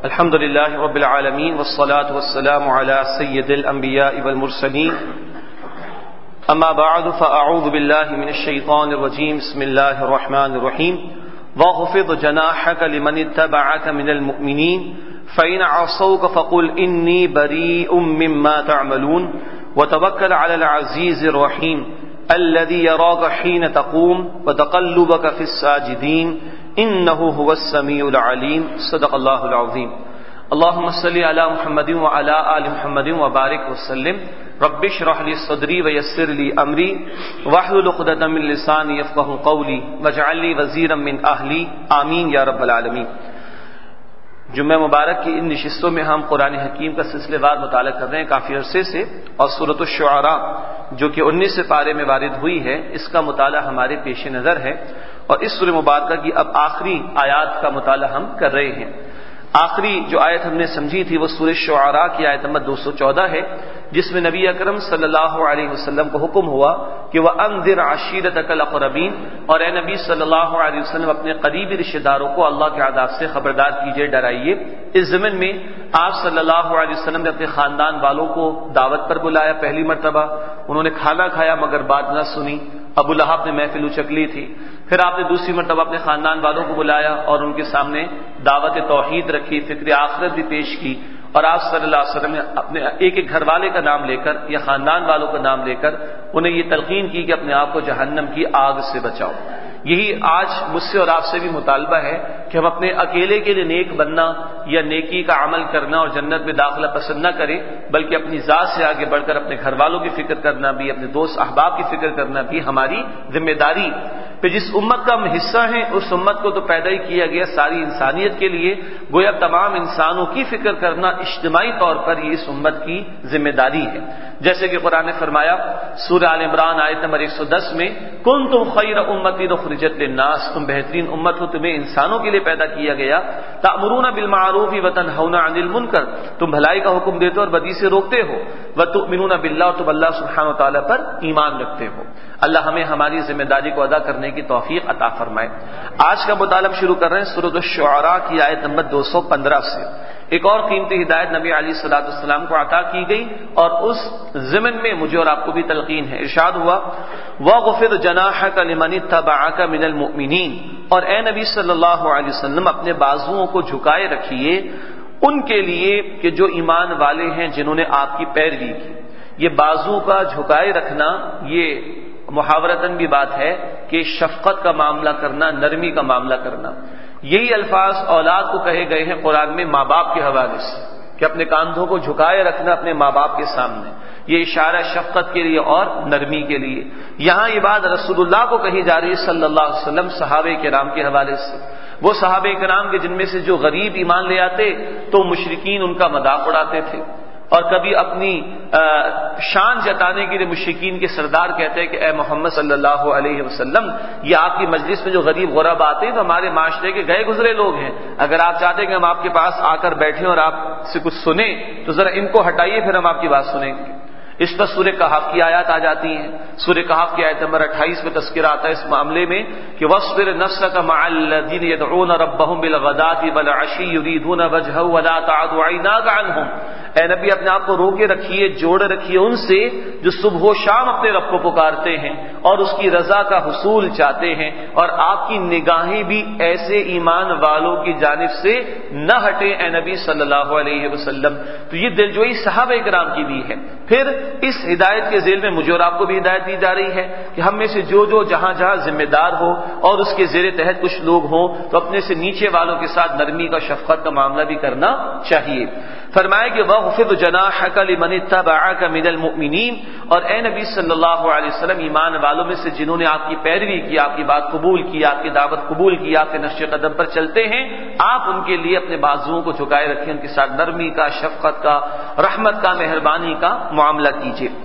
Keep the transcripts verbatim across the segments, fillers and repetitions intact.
الحمد للہ رب العالمین والصلاة والسلام على سید الانبیاء والمرسلین اما بعد فاعوذ باللہ من الشیطان الرجیم بسم اللہ الرحمن الرحیم واخفض جناحك لمن اتبعك من المؤمنین فإن عصوك فقل انی بریء مما تعملون وتوکل علی العزیز الرحیم الذي يراك حين تقوم وتقلبك في الساجدين انه هو السميع العليم صدق الله العظيم اللهم صل على محمد وعلى ال محمد وبارك وسلم رب اشرح لي صدري ويسر لي امري واحلل عقدة من لساني يفقهوا قولي واجعل لي وزيرا من اهلي آمين يا رب العالمين۔ جمعہ مبارک کی ان نشستوں میں ہم قرآن حکیم کا سلسلے وار مطالعہ کر رہے ہیں کافی عرصے سے، اور سورۃ الشعراء جو کہ انیس پارے میں وارد ہوئی ہے اس کا مطالعہ ہمارے پیش نظر ہے، اور اس سورہ مبارکہ کی اب آخری آیات کا مطالعہ ہم کر رہے ہیں۔ آخری جو آیت ہم نے سمجھی تھی وہ سورہ شعراء کی آیت نمبر دو سو چودہ ہے، جس میں نبی اکرم صلی اللہ علیہ وسلم کو حکم ہوا کہ وَأَنذِرْ عَشِيرَتَكَ الْأَقْرَبِينَ، اور اے نبی صلی اللہ علیہ وسلم اپنے قریبی رشتہ داروں کو اللہ کے عذاب سے خبردار کیجیے، ڈرائیے۔ اس ضمن میں آپ صلی اللہ علیہ وسلم نے اپنے خاندان والوں کو دعوت پر بلایا پہلی مرتبہ، انہوں نے کھانا کھایا مگر بات نہ سنی، ابو لہب نے محفل اچک لی تھی۔ پھر آپ نے دوسری مرتبہ اپنے خاندان والوں کو بلایا اور ان کے سامنے دعوت توحید رکھی، فکر آخرت بھی پیش کی، اور آپ صلی اللہ علیہ وسلم نے اپنے ایک ایک گھر والے کا نام لے کر یا خاندان والوں کا نام لے کر انہیں یہ تلقین کی کہ اپنے آپ کو جہنم کی آگ سے بچاؤ۔ یہی آج مجھ سے اور آپ سے بھی مطالبہ ہے کہ ہم اپنے اکیلے کے لیے نیک بننا یا نیکی کا عمل کرنا اور جنت میں داخلہ پسند نہ کریں، بلکہ اپنی ذات سے آگے بڑھ کر اپنے گھر والوں کی فکر کرنا بھی، اپنے دوست احباب کی فکر کرنا بھی ہماری ذمہ داری۔ پھر جس امت کا ہم حصہ ہیں اس امت کو تو پیدا ہی کیا گیا ساری انسانیت کے لیے، گویا تمام انسانوں کی فکر کرنا اجتماعی طور پر یہ اس امت کی ذمہ داری ہے۔ جیسے کہ قرآن نے فرمایا سورہ آل عمران آیت نمبر ایک سو دس میں کنتم خیر امتی اخرجت للناس، تم بہترین امت ہو، تمہیں انسانوں کے لیے پیدا کیا گیا، تأمرون بالمعروف وتنہون عن المنکر، تم بھلائی کا حکم دیتے ہو اور بدی سے روکتے ہو، وتؤمنون باللہ، اور تم اللہ سبحانہ وتعالی پر ایمان رکھتے ہو۔ اللہ ہمیں ہماری ذمہ داری کو ادا کرنے کی توفیق عطا فرمائے۔ آج کا مطالعہ شروع کر رہے ہیں سورۃ الشعراء کی آیت نمبر دو سو پندرہ سے۔ ایک اور قیمتی ہدایت نبی علیہ الصلوۃ والسلام کو عطا کی گئی، اور اس ضمن میں مجھے اور آپ کو بھی تلقین ہے۔ ارشاد ہوا وَاغْفِضْ جَنَاحَكَ لِمَنِ اتَّبَعَكَ مِنَ الْمُؤْمِنِينَ، اور اے نبی صلی اللہ علیہ وسلم اپنے بازوؤں کو جھکائے رکھیے ان کے لیے کہ جو ایمان والے ہیں جنہوں نے آپ کی پیروی کی۔ یہ بازو کا جھکائے رکھنا یہ محاورتاً بھی بات ہے کہ شفقت کا معاملہ کرنا، نرمی کا معاملہ کرنا۔ یہی الفاظ اولاد کو کہے گئے ہیں قرآن میں ماں باپ کے حوالے سے، کہ اپنے کاندھوں کو جھکائے رکھنا اپنے ماں باپ کے سامنے، یہ اشارہ شفقت کے لیے اور نرمی کے لیے۔ یہاں یہ بات رسول اللہ کو کہی جا رہی ہے صلی اللہ علیہ وسلم صحابہ کرام کے حوالے سے، وہ صحابہ کرام کے جن میں سے جو غریب ایمان لے آتے تو مشرکین ان کا مذاق اڑاتے تھے، اور کبھی اپنی شان جتانے کے لیے مشرکین کے سردار کہتے ہیں کہ اے محمد صلی اللہ علیہ وسلم، یہ آپ کی مجلس میں جو غریب غربا آتے ہیں تو ہمارے معاشرے کے گئے گزرے لوگ ہیں، اگر آپ چاہتے ہیں کہ ہم آپ کے پاس آ کر بیٹھیں اور آپ سے کچھ سنیں تو ذرا ان کو ہٹائیے، پھر ہم آپ کی بات سنیں گے۔ اس پر سورہ کہف کی آیات آ جاتی ہیں۔ سورہ کہف کی آیت نمبر اٹھائیس میں تذکرہ آتا ہے اس معاملے میں کہ وَاصْبِرْ نَفْسَكَ مَعَ الَّذِينَ يَدْعُونَ رَبَّهُم بِالْغَدَاةِ وَالْعَشِيِّ يُرِيدُونَ وَجْهَهُ وَلَا تَعْدُ عَيْنَاكَ عَنْهُمْ، اے نبی اپنے آپ کو روکے رکھیے، جوڑے رکھیے ان سے جو صبح و شام اپنے رب کو پکارتے ہیں اور اس کی رضا کا حصول چاہتے ہیں، اور آپ کی نگاہیں بھی ایسے ایمان والوں کی جانب سے نہ ہٹیں اے نبی صلی اللہ علیہ وسلم۔ تو یہ دلجوئی صحابہ کرام کی بھی ہے۔ پھر اس ہدایت کے ذیل میں مجھے اور آپ کو بھی ہدایت دی جا رہی ہے کہ ہم میں سے جو جو جہاں جہاں ذمہ دار ہو اور اس کے زیر تحت کچھ لوگ ہوں تو اپنے سے نیچے والوں کے ساتھ نرمی کا شفقت کا معاملہ بھی کرنا چاہیے۔ فرمایا کہ وَاخْفِضْ جَنَاحَكَ لِمَنِ اتَّبَعَكَ مِنَ الْمُؤْمِنِينَ، اور اے نبی صلی اللہ علیہ وسلم ایمان والوں میں سے جنہوں نے آپ کی پیروی کی، آپ کی بات قبول کی، آپ کی دعوت قبول کی، آپ کے نقش قدم پر چلتے ہیں، آپ ان کے لیے اپنے بازوؤں کو جھکائے رکھیں، ان کے ساتھ نرمی کا، شفقت کا، رحمت کا، مہربانی کا معاملہ کیجیے۔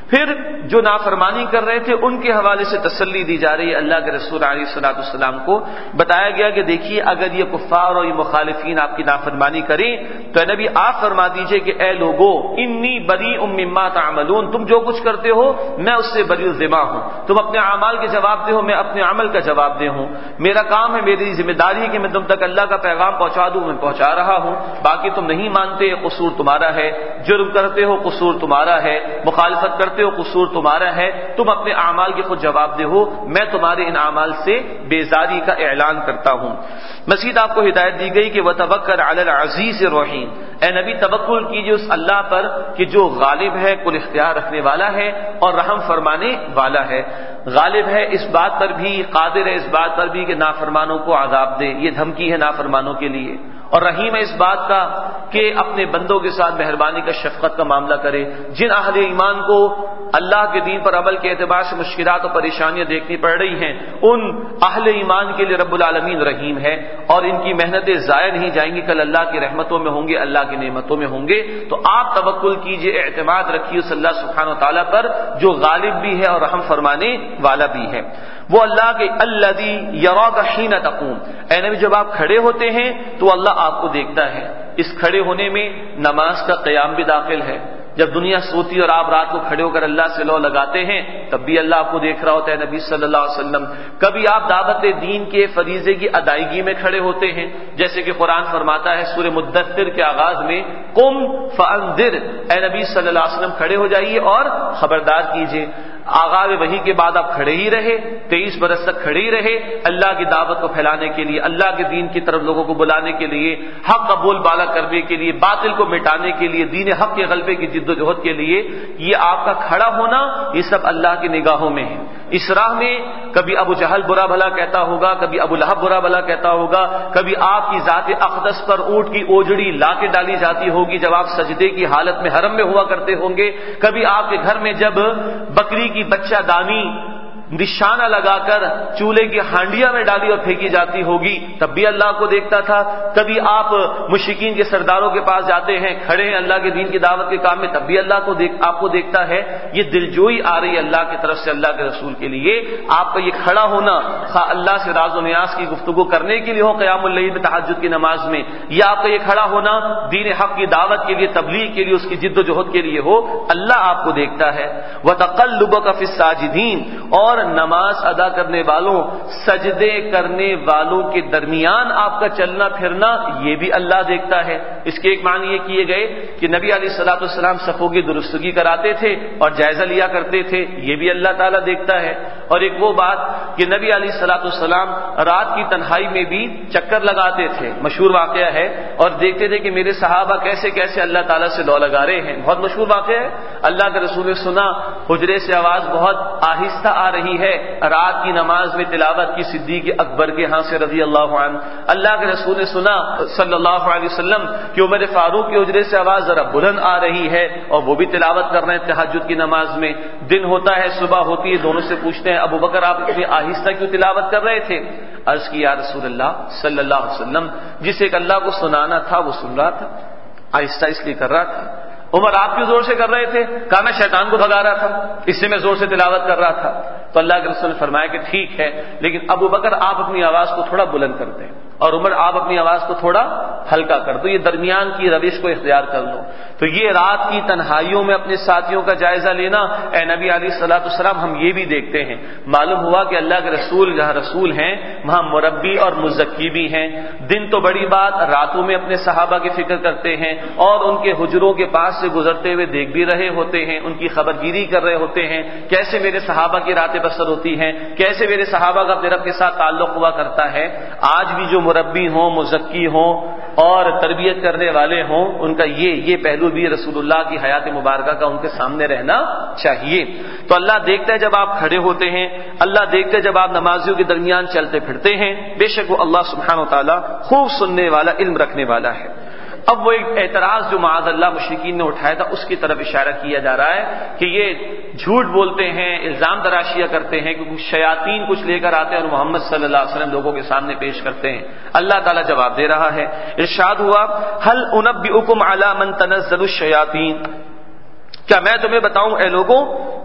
پھر جو نافرمانی کر رہے تھے ان کے حوالے سے تسلی دی جا رہی ہے اللہ کے رسول علیہ الصلوۃ والسلام کو بتایا گیا کہ دیکھیے اگر یہ کفار اور یہ مخالفین آپ کی نافرمانی کریں تو اے نبی آپ فرما دیجئے کہ اے لوگو انی بریء مما تعملون، تم جو کچھ کرتے ہو میں اس سے بری الذمہ ہوں، تم اپنے اعمال کے جواب دہ ہو میں اپنے عمل کا جواب دہ ہوں، میرا کام ہے میری ذمہ داری ہے کہ میں تم تک اللہ کا پیغام پہنچا دوں، میں پہنچا رہا ہوں، باقی تم نہیں مانتے قصور تمہارا ہے، جرم کرتے ہو قصور تمہارا ہے، مخالفت کرتے ہو قصور تمہارا ہے، تم اپنے اعمال کے خود جواب دہ ہو، میں تمہارے ان اعمال سے بیزاری کا اعلان کرتا ہوں۔ مزید آپ کو ہدایت دی گئی کہ وتوکل علی العزیز الرحیم، اے نبی توکل کیجیے اس اللہ پر کہ جو غالب ہے، کل اختیار رکھنے والا ہے اور رحم فرمانے والا ہے۔ غالب ہے اس بات پر بھی، قادر ہے اس بات پر بھی کہ نافرمانوں کو عذاب دے، یہ دھمکی ہے نافرمانوں کے لیے، اور رحیم ہے اس بات کا کہ اپنے بندوں کے ساتھ مہربانی کا شفقت کا معاملہ کرے۔ جن اہل ایمان کو اللہ کے دین پر عمل کے اعتبار سے مشکلات اور پریشانیاں دیکھنی پڑ رہی ہیں ان اہل ایمان کے لیے رب العالمین رحیم ہے، اور ان کی محنتیں ضائع نہیں جائیں گی، کل اللہ کی رحمتوں میں ہوں گے، اللہ کی نعمتوں میں ہوں گے۔ تو آپ توکل کیجئے، اعتماد رکھیے اس اللہ سبحانہ و تعالیٰ پر جو غالب بھی ہے اور رحم فرمانے والا بھی ہے۔ وہ اللہ کے الذی یراک حین تقوم، اے نبی جب آپ کھڑے ہوتے ہیں تو اللہ آپ کو دیکھتا ہے۔ اس کھڑے ہونے میں نماز کا قیام بھی داخل ہے، جب دنیا سوتی اور آپ رات کو کھڑے ہو کر اللہ سے لو لگاتے ہیں تب بھی اللہ آپ کو دیکھ رہا ہوتا ہے نبی صلی اللہ علیہ وسلم۔ کبھی آپ دعوت دین کے فریضے کی ادائیگی میں کھڑے ہوتے ہیں، جیسے کہ قرآن فرماتا ہے سورہ مدثر کے آغاز میں قم فانذر، اے نبی صلی اللہ علیہ وسلم کھڑے ہو جائیے اور خبردار کیجیے۔ آغاز وحی کے بعد آپ کھڑے ہی رہے، تیئیس برس تک کھڑے ہی رہے اللہ کی دعوت کو پھیلانے کے لیے، اللہ کے دین کی طرف لوگوں کو بلانے کے لیے، حق کا بول بالا کرنے کے لیے، باطل کو مٹانے کے لیے، دین حق کے غلبے کی جد و جہد کے لیے۔ یہ آپ کا کھڑا ہونا یہ سب اللہ کی نگاہوں میں ہے۔ اس راہ میں کبھی ابو جہل برا بھلا کہتا ہوگا، کبھی ابو لہب برا بھلا کہتا ہوگا، کبھی آپ کی ذات اقدس پر اونٹ کی اوجڑی لا کے ڈالی جاتی ہوگی جب آپ سجدے کی حالت میں حرم میں ہوا کرتے ہوں گے، کبھی آپ کے گھر میں جب بکری کی بچہ دانی نشانہ لگا کر چولہے کی ہانڈیا میں ڈالی اور پھینکی جاتی ہوگی تب بھی اللہ کو دیکھتا تھا، کبھی آپ مشرکین کے سرداروں کے پاس جاتے ہیں، کھڑے ہیں اللہ کے دین کی دعوت کے کام میں، تب بھی اللہ کو دیکھ آپ کو دیکھتا ہے۔ یہ دلجوئی آ رہی ہے اللہ کی طرف سے اللہ کے رسول کے لیے۔ آپ کا یہ کھڑا ہونا خواہ اللہ سے راز و نیاز کی گفتگو کرنے کے لیے ہو قیام اللیل میں تہجد کی نماز میں، یا آپ کا یہ کھڑا ہونا دین حق کی دعوت کے لیے، تبلیغ کے لیے، اس کی جد و جہد کے لیے ہو، اللہ آپ کو دیکھتا ہے۔ وَتَقَلُّبَكَ فِي السَّاجِدِينَ، اور نماز ادا کرنے والوں، سجدے کرنے والوں کے درمیان آپ کا چلنا پھرنا یہ بھی اللہ دیکھتا ہے۔ اس کے ایک معنی یہ کیے گئے کہ نبی علیہ الصلوۃ والسلام صفوں کی درستگی کراتے تھے اور جائزہ لیا کرتے تھے، یہ بھی اللہ تعالیٰ دیکھتا ہے۔ اور ایک وہ بات کہ نبی علیہ الصلوۃ والسلام رات کی تنہائی میں بھی چکر لگاتے تھے، مشہور واقعہ ہے، اور دیکھتے تھے کہ میرے صحابہ کیسے کیسے اللہ تعالیٰ سے لو لگا رہے ہیں، بہت مشہور واقعہ ہے۔ اللہ کے رسول نے سنا حجرے سے آواز بہت آہستہ آ رہی ہے، رات کی نماز میں تلاوت کی صدیق اکبر کے ہاں سے رضی اللہ عنہ۔ اللہ کے رسول نے سنا صلی اللہ علیہ وسلم کہ عمر فاروق کے حجرے سے آواز ذرا بلند آ رہی ہے اور وہ بھی تلاوت کر رہے ہیں تہجد کی نماز میں۔ دن ہوتا ہے، صبح ہوتی ہے، دونوں سے پوچھتے ہیں ابو بکر آپ اتنی آہستہ کیوں تلاوت کر رہے تھے؟ عرض کی یا رسول اللہ صلی اللہ علیہ وسلم جسے کہ اللہ کو سنانا تھا وہ سن رہا تھا، آہستہ اس لیے کر رہا تھا۔ عمر آپ کیوں زور سے کر رہے تھے؟ کہا میں شیطان کو بھگا رہا تھا، اس سے میں زور سے تلاوت کر رہا تھا۔ تو اللہ کے رسول نے فرمایا کہ ٹھیک ہے، لیکن ابو بکر آپ اپنی آواز کو تھوڑا بلند کر دیں اور عمر آپ اپنی آواز کو تھوڑا ہلکا کر دو، یہ درمیان کی روش کو اختیار کر لو۔ تو یہ رات کی تنہائیوں میں اپنے ساتھیوں کا جائزہ لینا، اے نبی علیہ الصلوۃ والسلام ہم یہ بھی دیکھتے ہیں۔ معلوم ہوا کہ اللہ کے رسول جہاں رسول ہیں وہاں مربی اور مزکی بھی ہیں۔ دن تو بڑی بات، راتوں میں اپنے صحابہ کی فکر کرتے ہیں اور ان کے حجروں کے پاس سے گزرتے ہوئے دیکھ بھی رہے ہوتے ہیں، ان کی خبرگیری کر رہے ہوتے ہیں، کیسے میرے صحابہ کی راتیں بسر ہوتی ہیں، کیسے میرے صحابہ کا اپنے رب کے ساتھ تعلق ہوا کرتا ہے۔ آج بھی جو مربی ہوں، مزکی ہوں اور تربیت کرنے والے ہوں، ان کا یہ یہ پہلو بھی رسول اللہ کی حیات مبارکہ کا ان کے سامنے رہنا چاہیے۔ تو اللہ دیکھتا ہے جب آپ کھڑے ہوتے ہیں، اللہ دیکھتا ہے جب آپ نمازیوں کے درمیان چلتے پھرتے ہیں، بے شک وہ اللہ سبحانہ و تعالیٰ خوب سننے والا، علم رکھنے والا ہے۔ اب وہ ایک اعتراض جو معاذ اللہ مشرکین نے اٹھایا تھا اس کی طرف اشارہ کیا جا رہا ہے کہ یہ جھوٹ بولتے ہیں، الزام تراشیاں کرتے ہیں کہ کچھ شیاطین کچھ لے کر آتے ہیں اور محمد صلی اللہ علیہ وسلم لوگوں کے سامنے پیش کرتے ہیں۔ اللہ تعالیٰ جواب دے رہا ہے، ارشاد ہوا هل انبئکم علی من تنزل الشیاطین، کیا میں تمہیں بتاؤں اے لوگوں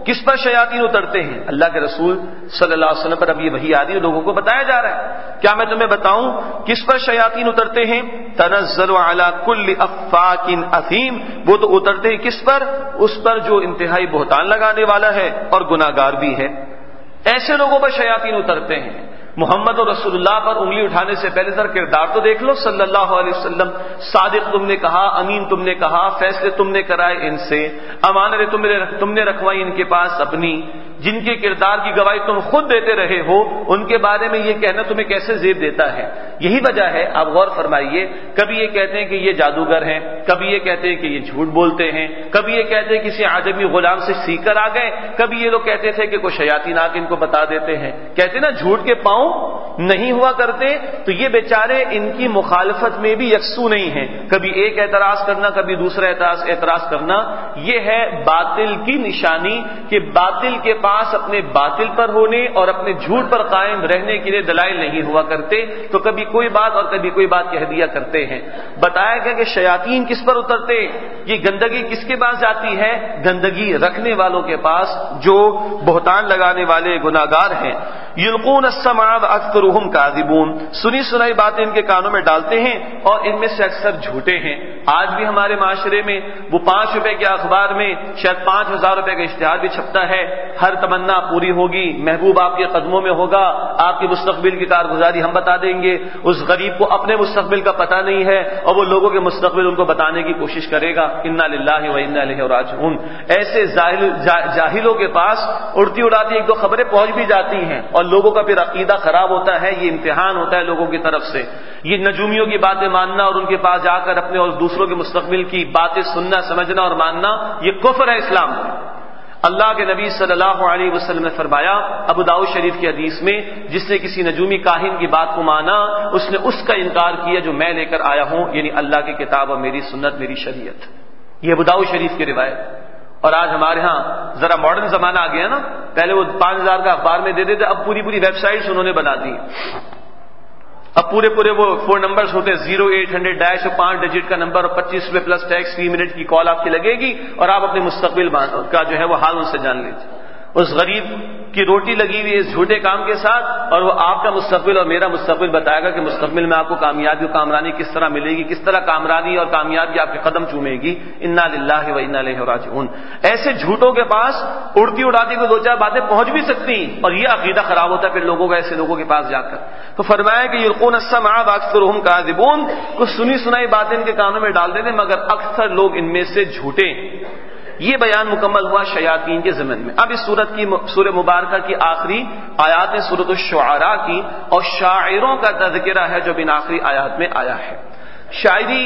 کس پر شیاطین اترتے ہیں؟ اللہ کے رسول صلی اللہ علیہ وسلم پر اب یہ وحی آ رہی ہے، لوگوں کو بتایا جا رہا ہے۔ کیا میں تمہیں بتاؤں کس پر شیاطین اترتے ہیں؟ تنزل علی کل افاک اثیم، وہ تو اترتے ہیں کس پر؟ اس پر جو انتہائی بہتان لگانے والا ہے اور گناہگار بھی ہے، ایسے لوگوں پر شیاطین اترتے ہیں۔ محمد اور رسول اللہ پر انگلی اٹھانے سے پہلے ذرا کردار تو دیکھ لو صلی اللہ علیہ وسلم۔ صادق تم نے کہا، امین تم نے کہا، فیصلے تم نے کرائے ان سے، امانتیں تم نے تم نے رکھوائی ان کے پاس اپنی، جن کے کردار کی گواہی تم خود دیتے رہے ہو، ان کے بارے میں یہ کہنا تمہیں کیسے زیب دیتا ہے؟ یہی وجہ ہے، آپ غور فرمائیے، کبھی یہ کہتے ہیں کہ یہ جادوگر ہیں، کبھی یہ کہتے ہیں کہ یہ جھوٹ بولتے ہیں، کبھی یہ کہتے ہیں کسی عجمی غلام سے سیکھ کر آ گئے، کبھی یہ لوگ کہتے تھے کہ کوئی شیاطین آ کے ان کو بتا دیتے ہیں۔ کہتے نا جھوٹ کے پاؤں نہیں ہوا کرتے، تو یہ بیچارے ان کی مخالفت میں بھی یکسو نہیں ہیں، کبھی ایک اعتراض کرنا کبھی دوسرا اعتراض اعتراض کرنا۔ یہ ہے باطل کی نشانی کہ باطل کے پاس اپنے باطل پر ہونے اور اپنے جھوٹ پر قائم رہنے کے لیے دلائل نہیں ہوا کرتے، تو کبھی کوئی بات اور کبھی کوئی بات کہہ دیا کرتے ہیں۔ بتایا گیا کہ شیاطین کس پر اترتے، یہ گندگی کس کے پاس جاتی ہے؟ گندگی رکھنے والوں کے پاس جو بہتان لگانے والے گناہگار ہیں۔ یلقون السمع واکثرهم کاذبون، سنی سنائی باتیں ان کے کانوں میں ڈالتے ہیں اور ان میں سے اکثر جھوٹے ہیں۔ آج بھی ہمارے معاشرے میں وہ پانچ روپے کے اخبار میں شاید پانچ ہزار روپے کا اشتہار بھی چھپتا ہے، ہر تمنا پوری ہوگی، محبوب آپ کے قدموں میں ہوگا، آپ کی مستقبل کی کارگزاری ہم بتا دیں گے۔ اس غریب کو اپنے مستقبل کا پتہ نہیں ہے اور وہ لوگوں کے مستقبل ان کو بتانے کی کوشش کرے گا۔ انا للہ و انا الیہ راجعون۔ ایسے جاہلوں کے پاس اڑتی اڑاتی ایک دو خبریں پہنچ بھی جاتی ہیں اور لوگوں کا پھر عقیدہ خراب ہوتا ہے، یہ امتحان ہوتا ہے لوگوں کی طرف سے۔ یہ نجومیوں کی باتیں ماننا اور ان کے پاس جا کر اپنے اور دوسروں کے مستقبل کی باتیں سننا، سمجھنا اور ماننا، یہ کفر ہے اسلام میں۔ اللہ کے نبی صلی اللہ علیہ وسلم نے فرمایا ابو داؤد شریف کی حدیث میں، جس نے کسی نجومی کاہن کی بات کو مانا، اس نے اس کا انکار کیا جو میں لے کر آیا ہوں، یعنی اللہ کی کتاب اور میری سنت، میری شریعت۔ یہ ابو داؤد شریف کی روایت۔ اور آج ہمارے ہاں ذرا ماڈرن زمانہ آ گیا نا، پہلے وہ پانچ ہزار کا اخبار میں دے دیتے، اب پوری پوری ویب سائٹس انہوں نے بنا دی، اب پورے پورے وہ فون نمبرز ہوتے ہیں، زیرو ایٹ ہنڈریڈ ڈیش اور پانچ ڈیجٹ کا نمبر اور پچیس روپے پلس ٹیکس فی منٹ کی کال آپ کی لگے گی اور آپ اپنے مستقبل کا جو ہے وہ حال ان سے جان لیجیے۔ اس غریب کی روٹی لگی ہوئی اس جھوٹے کام کے ساتھ، اور وہ آپ کا مستقبل اور میرا مستقبل بتائے گا کہ مستقبل میں آپ کو کامیابی اور کامرانی کس طرح ملے گی، کس طرح کامرانی اور کامیابی آپ کے قدم چومے گی۔ انا للہ و انا الیہ راجعون۔ ایسے جھوٹوں کے پاس اڑتی اڑاتی کو دو چار باتیں پہنچ بھی سکتی ہیں اور یہ عقیدہ خراب ہوتا ہے پھر لوگوں کا ایسے لوگوں کے پاس جا کر۔ تو فرمایا کہ یلقون السمع واکثرهم کاذبون، کچھ سنی سنائی باتیں ان کے کانوں میں ڈال دیتے مگر اکثر لوگ ان میں سے جھوٹے۔ یہ بیان مکمل ہوا شیاطین کے ضمن میں۔ اب اس سورت کی سورہ مبارکہ کی آخری آیات ہیں سورۃ الشعراء کی، اور شاعروں کا تذکرہ ہے جو ان آخری آیات میں آیا ہے۔ شاعری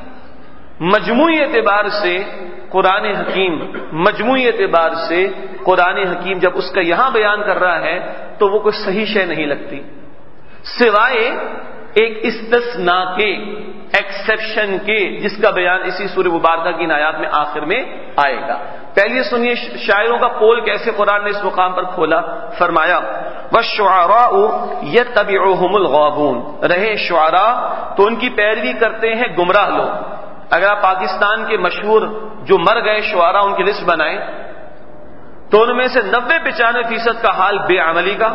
مجموعی اعتبار سے قرآن حکیم مجموعی اعتبار سے قرآن حکیم جب اس کا یہاں بیان کر رہا ہے تو وہ کوئی صحیح شے نہیں لگتی، سوائے ایک استثناء کے، ایکسیپشن کے، جس کا بیان اسی سورہ مبارکہ کی آیات میں آخر میں آئے گا۔ پہلے سنیے شاعروں کا پول کیسے قرآن نے اس مقام پر کھولا۔ فرمایا وَالشُّعَرَاءُ يَتَّبِعُهُمُ الْغَاوُونَ، رہے شعراء تو ان کی پیروی کرتے ہیں گمراہ لوگ۔ اگر آپ پاکستان کے مشہور جو مر گئے شعراء ان کی لسٹ بنائیں تو ان میں سے نوے پچانوے فیصد کا حال بے عملی کا،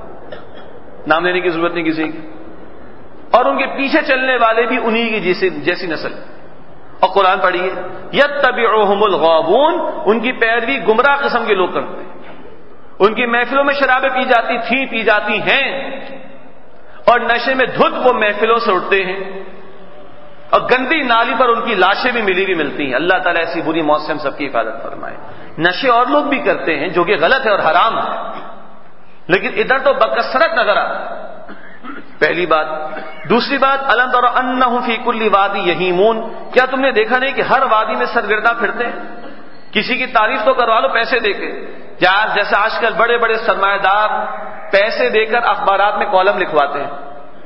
نام لینے کی ضرورت نہیں کسی کی، اور ان کے پیچھے چلنے والے بھی انہی کی جیسی جیسی نسل۔ اور قرآن پڑھیے یتبعہم الغاوون، ان کی پیروی گمراہ قسم کے لوگ کرتے ہیں۔ ان کی محفلوں میں شرابیں پی جاتی تھیں، پی جاتی ہیں، اور نشے میں دھت وہ محفلوں سے اٹھتے ہیں، اور گندی نالی پر ان کی لاشیں بھی ملی بھی ملتی ہیں۔ اللہ تعالیٰ ایسی بری موت سے ہم سب کی حفاظت فرمائے۔ نشے اور لوگ بھی کرتے ہیں جو کہ غلط ہے اور حرام ہے، لیکن ادھر تو بکثرت نظر آتا ہے، پہلی بات۔ دوسری بات الم تر انہم فی کل وادی یہیمون، کیا تم نے دیکھا نہیں کہ ہر وادی میں سرگرداں پھرتے ہیں؟ کسی کی تعریف تو کروا لو پیسے دے کے، جیسے آج کل بڑے بڑے سرمایہ دار پیسے دے کر اخبارات میں کالم لکھواتے ہیں،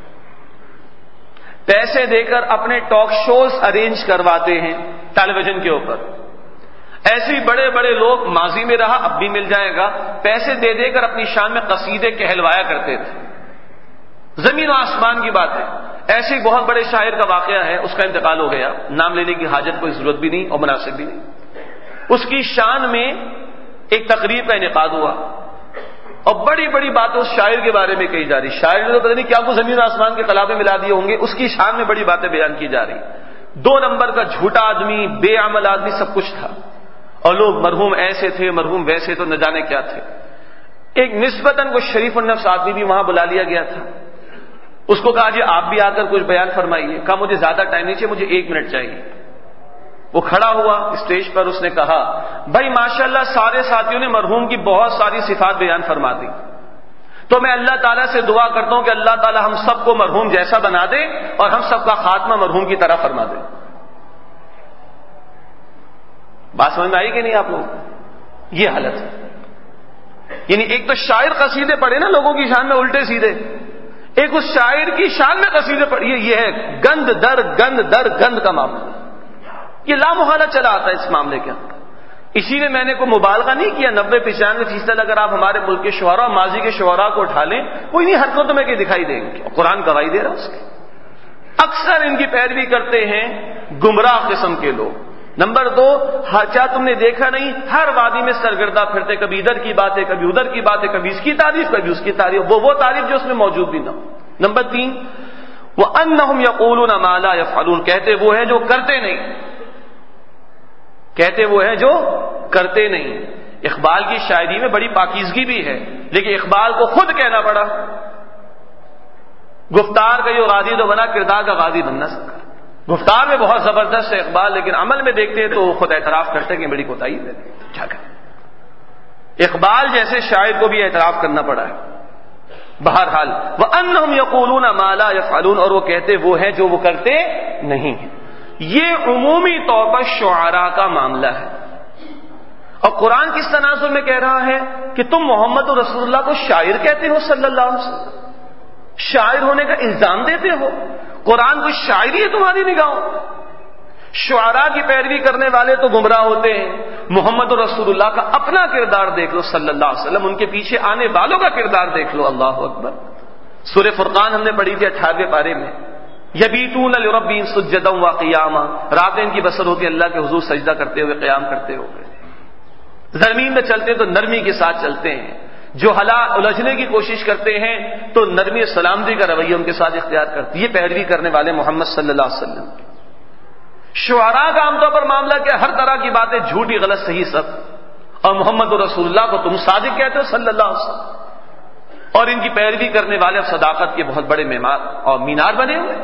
پیسے دے کر اپنے ٹاک شوز ارینج کرواتے ہیں ٹیلی ویژن کے اوپر۔ ایسے ہی بڑے بڑے لوگ ماضی میں رہا، اب بھی مل جائے گا، پیسے دے دے کر اپنی شان میں قصیدے کہلوایا کرتے تھے۔ زمین و آسمان کی بات ہے۔ ایسے ہی بہت بڑے شاعر کا واقعہ ہے، اس کا انتقال ہو گیا، نام لینے کی حاجت کوئی ضرورت بھی نہیں اور مناسب بھی نہیں۔ اس کی شان میں ایک تقریب کا انعقاد ہوا اور بڑی بڑی باتیں اس شاعر کے بارے میں کہی جا رہی. شاعر نے تو پتہ نہیں کیا کو زمین آسمان کے قلابے ملا دیے ہوں گے, اس کی شان میں بڑی باتیں بیان کی جا رہی. دو نمبر کا جھوٹا آدمی, بے عمل آدمی, سب کچھ تھا, اور لوگ مرحوم ایسے تھے, مرحوم ویسے, تو نہ جانے کیا تھے. ایک نسبتاً کو شریف النفس آدمی بھی وہاں بلا لیا گیا تھا. اس کو کہا جی آپ بھی آ کر کچھ بیان فرمائیے. کہا مجھے زیادہ ٹائم نہیں چاہیے, مجھے ایک منٹ چاہیے. وہ کھڑا ہوا اسٹیج پر, اس نے کہا بھائی ماشاءاللہ سارے ساتھیوں نے مرحوم کی بہت ساری صفات بیان فرما دی, تو میں اللہ تعالیٰ سے دعا کرتا ہوں کہ اللہ تعالیٰ ہم سب کو مرحوم جیسا بنا دے اور ہم سب کا خاتمہ مرحوم کی طرح فرما دے. بات سمجھ میں آئی کہ نہیں آپ لوگ؟ یہ حالت ہے. یعنی ایک تو شاعر قصیدے پڑھے نا لوگوں کی شان میں الٹے سیدھے, ایک اس شاعر کی شان میں قصیدے پڑھیے. یہ ہے گند در گند در گند کا معاملہ. یہ لامحالہ چلا آتا ہے اس معاملے کے اندر. اسی لیے میں نے کوئی مبالغہ نہیں کیا. نبے پچانوے فیصد اگر آپ ہمارے ملک کے شعراء ماضی کے شعراء کو اٹھا لیں, کوئی نہیں حرکتوں میں کہ دکھائی دیں گے. قرآن گواہی دے رہا اس کی. اکثر ان کی پیروی کرتے ہیں گمراہ قسم کے لوگ. نمبر دو, کیا تم نے دیکھا نہیں ہر وادی میں سرگردہ پھرتے, کبھی ادھر کی باتیں کبھی ادھر کی باتیں, کبھی اس کی تعریف کبھی اس کی تعریف, وہ وہ تعریف جو اس میں موجود بھی نہ ہو. نمبر تین, وَأَنَّهُمْ يَقُولُونَ مَا لَا يَفْعَلُونَ, کہتے وہ ہیں جو کرتے نہیں, کہتے وہ ہیں جو کرتے نہیں. اقبال کی شاعری میں بڑی پاکیزگی بھی ہے, لیکن اقبال کو خود کہنا پڑا گفتار کا یہ غازی تو بنا, کردار کا غازی بن نہ سکا. گفتار میں بہت زبردست ہے اقبال, لیکن عمل میں دیکھتے ہیں تو خود اعتراف کرتے ہیں کہ بڑی کوتاہی ہے. کیا کریں, اقبال جیسے شاعر کو بھی اعتراف کرنا پڑا ہے. بہرحال وَأَنَّهُمْ يَقُولُونَ مَا لَا يَفْعَلُونَ, اور وہ کہتے وہ ہیں جو وہ کرتے نہیں ہیں. یہ عمومی طور پر شعراء کا معاملہ ہے. اور قرآن کس تناظر میں کہہ رہا ہے کہ تم محمد رسول اللہ کو شاعر کہتے ہو صلی اللہ علیہ وسلم, شاعر ہونے کا الزام دیتے ہو. قرآن کوئی شاعری ہے تمہاری نگاہوں؟ شعراء کی پیروی کرنے والے تو گمراہ ہوتے ہیں. محمد رسول اللہ کا اپنا کردار دیکھ لو صلی اللہ علیہ وسلم, ان کے پیچھے آنے والوں کا کردار دیکھ لو. اللہ اکبر. سورہ فرقان ہم نے پڑھی تھی اٹھارہویں پارے میں, یبیتون لربہم سجدا وقیاما, راتیں ان کی بسر ہوتی اللہ کے حضور سجدہ کرتے ہوئے قیام کرتے ہوئے. زمین میں چلتے تو نرمی کے ساتھ چلتے ہیں, جو ہلا الجھنے کی کوشش کرتے ہیں تو نرمی سلامتی کا رویہ ان کے ساتھ اختیار کرتے. یہ پیروی کرنے والے محمد صلی اللہ علیہ وسلم. شعراء کا عام طور پر معاملہ کیا, ہر طرح کی باتیں جھوٹی غلط صحیح سب, اور محمد رسول اللہ کو تم صادق کہتے ہو صلی اللہ علیہ وسلم, اور ان کی پیروی کرنے والے اب صداقت کے بہت بڑے معمار اور مینار بنے ہوئے.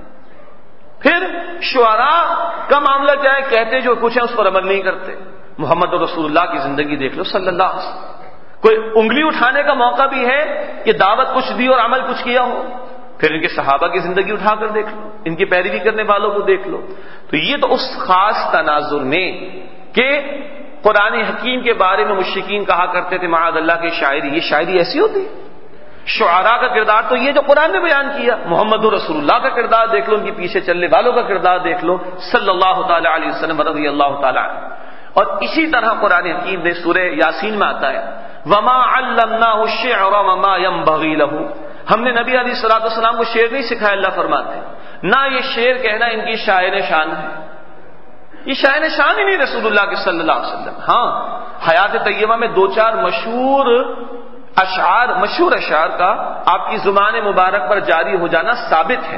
پھر شعراء کا معاملہ کیا ہے, کہتے جو کچھ ہے اس پر عمل نہیں کرتے. محمد رسول اللہ کی زندگی دیکھ لو صلی اللہ علیہ وسلم. کوئی انگلی اٹھانے کا موقع بھی ہے کہ دعوت کچھ دی اور عمل کچھ کیا ہو. پھر ان کے صحابہ کی زندگی اٹھا کر دیکھ لو, ان کی پیروی کرنے والوں کو دیکھ لو. تو یہ تو اس خاص تناظر میں کہ قرآن حکیم کے بارے میں مشرکین کہا کرتے تھے معاذ اللہ کی شاعری, یہ شاعری ایسی ہوتی ہے. شعراء کا کردار تو یہ جو قرآن نے بیان کیا, محمد رسول اللہ کا کردار دیکھ لو, ان کے پیچھے چلنے والوں کا کردار دیکھ لو صلی اللہ تعالی علیہ وسلم رضی اللہ تعالی عنہ. اور اسی طرح قرآن حکیم نے سورہ یاسین میں آتا ہے وما علمناه الشعر وما ينبغي له, ہم نے نبی علیہ الصلوۃ والسلام کو شعر نہیں سکھایا. اللہ فرماتے نہ یہ شعر کہنا ان کی شاعر شان ہے, یہ شاعر شان ہی نہیں رسول اللہ کے صلی اللہ علیہ وسلم. ہاں حیات طیبہ میں دو چار مشہور اشعار مشہور اشعار کا آپ کی زبان مبارک پر جاری ہو جانا ثابت ہے,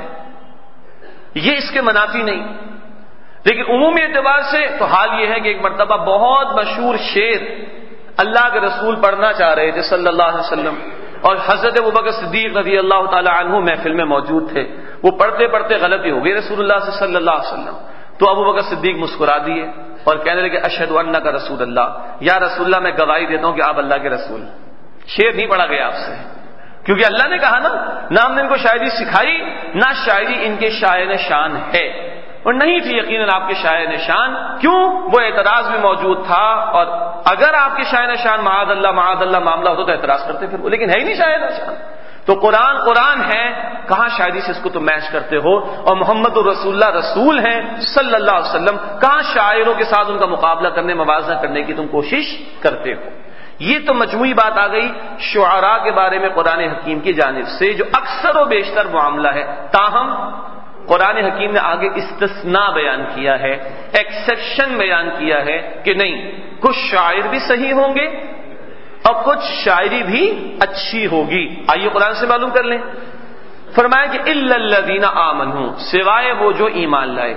یہ اس کے منافی نہیں. لیکن عمومی اعتبار سے تو حال یہ ہے کہ ایک مرتبہ بہت مشہور شعر اللہ کے رسول پڑھنا چاہ رہے تھے صلی اللہ علیہ وسلم, اور حضرت ابوبکر صدیق رضی اللہ تعالی عنہ محفل میں موجود تھے. وہ پڑھتے پڑھتے غلطی ہو گئی رسول اللہ سے صلی اللہ علیہ وسلم, تو ابوبکر صدیق مسکرا دیے اور کہنے لگے اشہد انک رسول اللہ, یا رسول اللہ میں گواہی دیتا ہوں کہ آپ اللہ کے رسول. شعر نہیں پڑھا گیا آپ سے, کیونکہ اللہ نے کہا نا, نہ ہم نے ان کو شاعری سکھائی, نہ شاعری ان کے شاعر شان ہے, اور نہیں تھی یقیناً آپ کے شاعر شان. کیوں؟ وہ اعتراض بھی موجود تھا, اور اگر آپ کے شاعر شان معاذ اللہ معاذ اللہ معاملہ ہوتا تو اعتراض کرتے پھر وہ, لیکن ہے ہی نہیں شاعر شان. تو قرآن قرآن ہے, کہاں شاعری سے اس کو تم میچ کرتے ہو؟ اور محمد الرسول اللہ رسول ہیں صلی اللہ علیہ وسلم, کہاں شاعروں کے ساتھ ان کا مقابلہ کرنے موازنہ کرنے کی تم کوشش کرتے ہو؟ یہ تو مجموعی بات آ گئی شعراء کے بارے میں قرآن حکیم کی جانب سے, جو اکثر و بیشتر معاملہ ہے. تاہم قرآن حکیم نے آگے استثناء بیان کیا ہے، ایکسیپشن بیان کیا ہے کہ نہیں، کچھ شاعر بھی صحیح ہوں گے اور کچھ شاعری بھی اچھی ہوگی۔ آئیے قرآن سے معلوم کر لیں۔ فرمایا کہ الا الذین آمنوا، سوائے وہ جو ایمان لائے،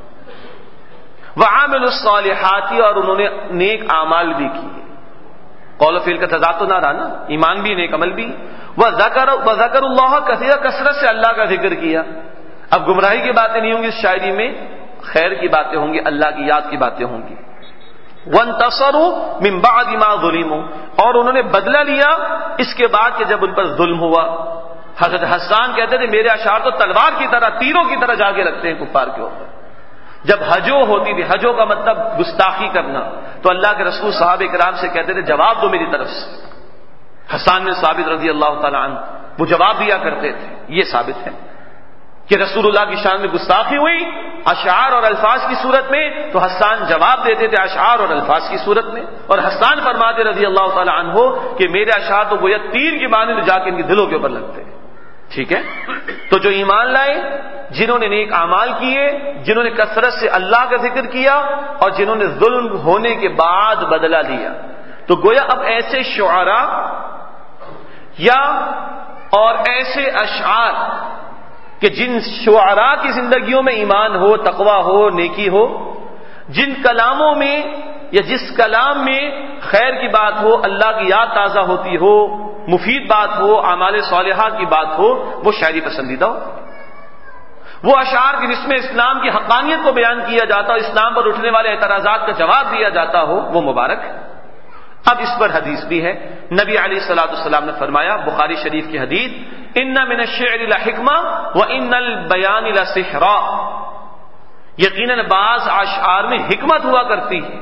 وعملوا الصالحات، اور انہوں نے نیک اعمال بھی کیے۔ قول و فعل کا تضاد تو نہ رہا نا، ایمان بھی نیک عمل بھی۔ وذکر وذکر اللہ کثیرا، کثرت سے اللہ کا ذکر کیا۔ اب گمراہی کی باتیں نہیں ہوں گی اس شاعری میں، خیر کی باتیں ہوں گی، اللہ کی یاد کی باتیں ہوں گی۔ وانتصروا من بعد ما ظلموا، اور انہوں نے بدلہ لیا اس کے بعد کہ جب ان پر ظلم ہوا۔ حضرت حسان کہتے تھے میرے اشعار تو تلوار کی طرح، تیروں کی طرح جا کے لگتے ہیں کفار کے اوپر۔ جب حجو ہوتی تھی، حجو کا مطلب گستاخی کرنا، تو اللہ کے رسول صحابہ کرام سے کہتے تھے جواب دو میری طرف سے۔ حسان بن ثابت رضی اللہ تعالی عنہ وہ جواب دیا کرتے تھے۔ یہ ثابت ہے کہ رسول اللہ کی شان میں گستاخی ہوئی اشعار اور الفاظ کی صورت میں، تو حسان جواب دیتے تھے اشعار اور الفاظ کی صورت میں، اور حسان فرماتے رضی اللہ تعالی عنہ کہ میرے اشعار تو گویا تیر کی مانند جا کے ان کے دلوں کے اوپر لگتے ہیں۔ ٹھیک ہے، تو جو ایمان لائے، جنہوں نے نیک اعمال کیے، جنہوں نے کثرت سے اللہ کا ذکر کیا، اور جنہوں نے ظلم ہونے کے بعد بدلہ لیا، تو گویا اب ایسے شعراء یا اور ایسے اشعار کہ جن شعراء کی زندگیوں میں ایمان ہو، تقوی ہو، نیکی ہو، جن کلاموں میں یا جس کلام میں خیر کی بات ہو، اللہ کی یاد تازہ ہوتی ہو، مفید بات ہو، اعمال صالحہ کی بات ہو، وہ شاعری پسندیدہ ہو۔ وہ اشعار کی جس میں اسلام کی حقانیت کو بیان کیا جاتا ہو، اسلام پر اٹھنے والے اعتراضات کا جواب دیا جاتا ہو، وہ مبارک ہے۔ اب اس پر حدیث بھی ہے، نبی علیہ الصلوۃ والسلام نے فرمایا، بخاری شریف کی حدیث، ان من الشعر لحکمہ وان البیان لسحرا، یقیناً بعض اشعار میں حکمت ہوا کرتی ہے